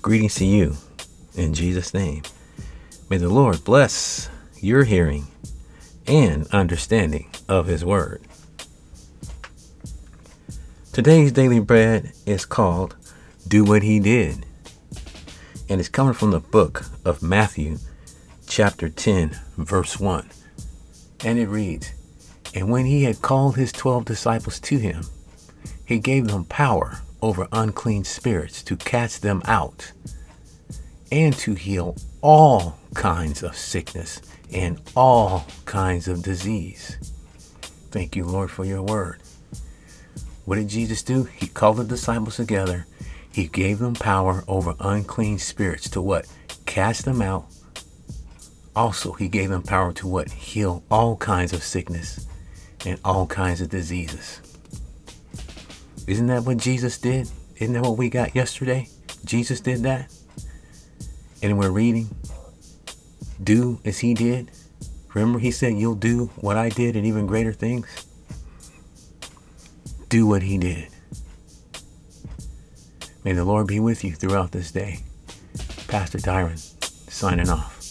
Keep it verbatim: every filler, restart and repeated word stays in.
Greetings to you in Jesus' name. May the Lord bless your hearing and understanding of His Word. Today's daily bread is called Do What He Did, and it's coming from the book of Matthew, chapter ten, verse one. And it reads, "And when He had called His twelve disciples to Him, He gave them power over unclean spirits to cast them out and to heal all kinds of sickness and all kinds of disease." Thank you, Lord, for your word. What did Jesus do? He called the disciples together. He gave them power over unclean spirits to what? Cast them out. Also, He gave them power to what? Heal all kinds of sickness and all kinds of diseases. Isn't that what Jesus did? Isn't that what we got yesterday? Jesus did that. And we're reading, do as He did. Remember, He said, you'll do what I did and even greater things. Do what He did. May the Lord be with you throughout this day. Pastor Tyron, signing off.